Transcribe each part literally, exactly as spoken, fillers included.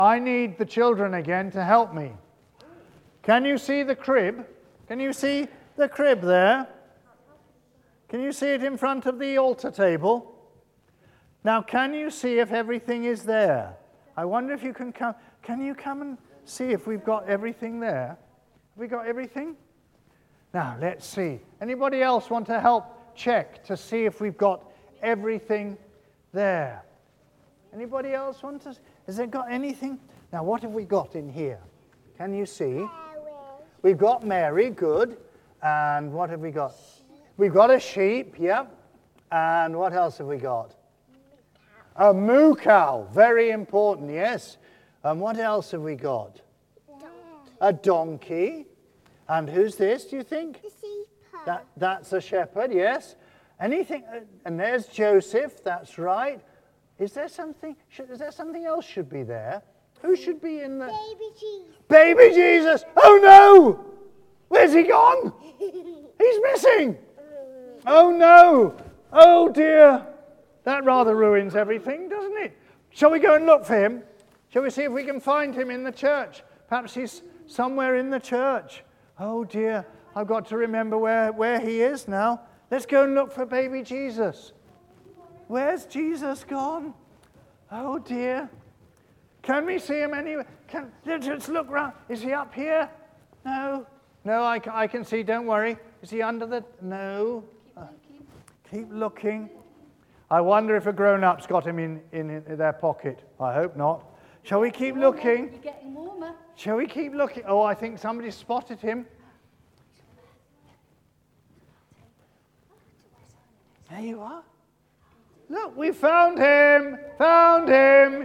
I need the children again to help me. Can you see the crib? Can you see the crib there? Can you see it in front of the altar table? Now, can you see if everything is there? I wonder if you can come. Can you come and see if we've got everything there? Have we got everything? Now, let's see. Anybody else want to help check to see if we've got everything there? Anybody else want to? Has it got anything? Now, what have we got in here? Can you see? We've got Mary, good. And what have we got? We've got a sheep, yeah. And what else have we got? A moo cow, very important, yes. And what else have we got? A donkey. And who's this, do you think? The shepherd. That, that's a shepherd, yes. Anything? And there's Joseph, that's right. Is there something, should, is there something else should be there? Who should be in the... Baby Jesus. Baby Jesus! Oh no! Where's he gone? He's missing! Oh no! Oh dear! That rather ruins everything, doesn't it? Shall we go and look for him? Shall we see if we can find him in the church? Perhaps he's somewhere in the church. Oh dear, I've got to remember where, where he is now. Let's go and look for baby Jesus. Where's Jesus gone? Oh dear. Can we see him anywhere? Can, let's look round. Is he up here? No. No, I, I can see, don't worry. Is he under the... No. Uh, keep looking. I wonder if a grown-up's got him in, in, in their pocket. I hope not. Shall we keep looking? You're getting warmer. Shall we keep looking? Oh, I think somebody spotted him. There you are. Look, we found him. Found him.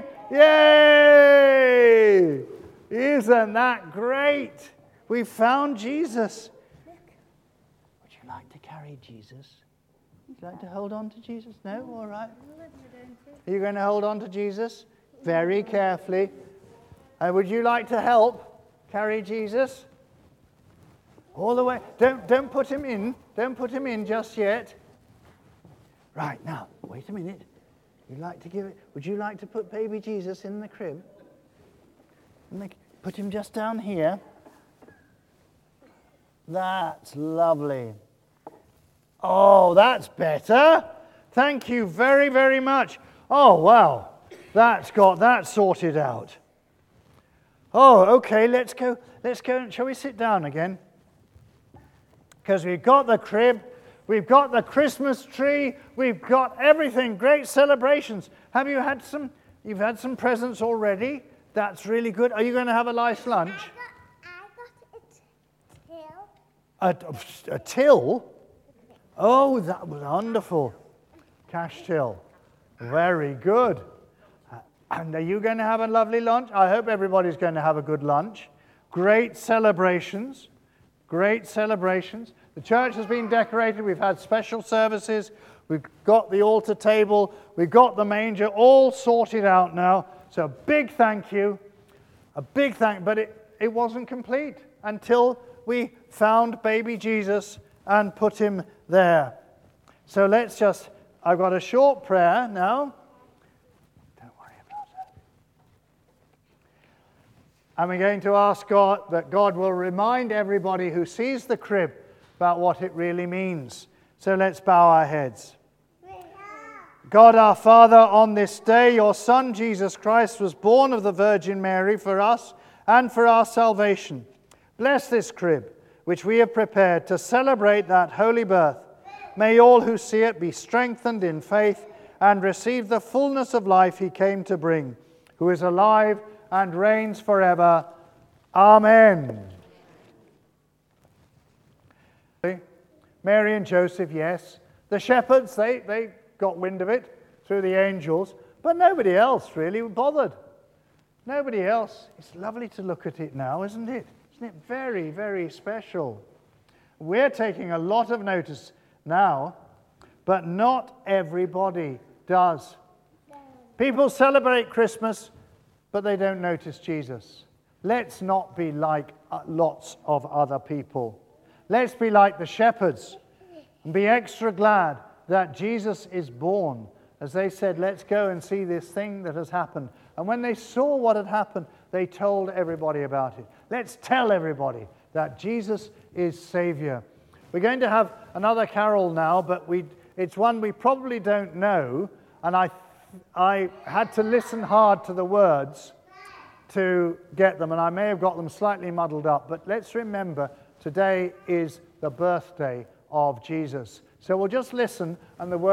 Yay! Isn't that great? We found Jesus. Look. Would you like to carry Jesus? Would you like to hold on to Jesus? No? All right. Are you going to hold on to Jesus? Very carefully. And would you like to help carry Jesus? All the way. Don't, don't put him in. Don't put him in just yet. Right, now, wait a minute. You'd like to give it. Would you like to put baby Jesus in the crib? In the, put him just down here. That's lovely. Oh, that's better. Thank you very, very much. Oh, wow. That's got that sorted out. Oh, okay, let's go. Let's go. Shall we sit down again? Because we've got the crib. We've got the Christmas tree. We've got everything. Great celebrations. Have you had some? You've had some presents already. That's really good. Are you going to have a nice lunch? I got, I got a till. A, a till? Oh, that was wonderful. Cash till. Very good. And are you going to have a lovely lunch? I hope everybody's going to have a good lunch. Great celebrations. Great celebrations. The church has been decorated. We've had special services. We've got the altar table. We've got the manger all sorted out now. So a big thank you. A big thank But it, it wasn't complete until we found baby Jesus and put him there. So let's just... I've got a short prayer now. Don't worry about that. And we're going to ask God that God will remind everybody who sees the crib about what it really means. So let's bow our heads. God our Father, on this day your Son Jesus Christ was born of the Virgin Mary for us and for our salvation. Bless this crib which we have prepared to celebrate that holy birth. May all who see it be strengthened in faith and receive the fullness of life he came to bring, who is alive and reigns forever. Amen. Mary and Joseph, yes. The shepherds, they, they got wind of it through the angels, but nobody else really bothered. Nobody else. It's lovely to look at it now, isn't it? Isn't it very, very special? We're taking a lot of notice now, but not everybody does. People celebrate Christmas, but they don't notice Jesus. Let's not be like lots of other people. Let's be like the shepherds and be extra glad that Jesus is born. As they said, let's go and see this thing that has happened. And when they saw what had happened, they told everybody about it. Let's tell everybody that Jesus is Savior. We're going to have another carol now, but we, it's one we probably don't know, and I, I had to listen hard to the words to get them, and I may have got them slightly muddled up, but let's remember today is the birthday of Jesus. So we'll just listen, and the words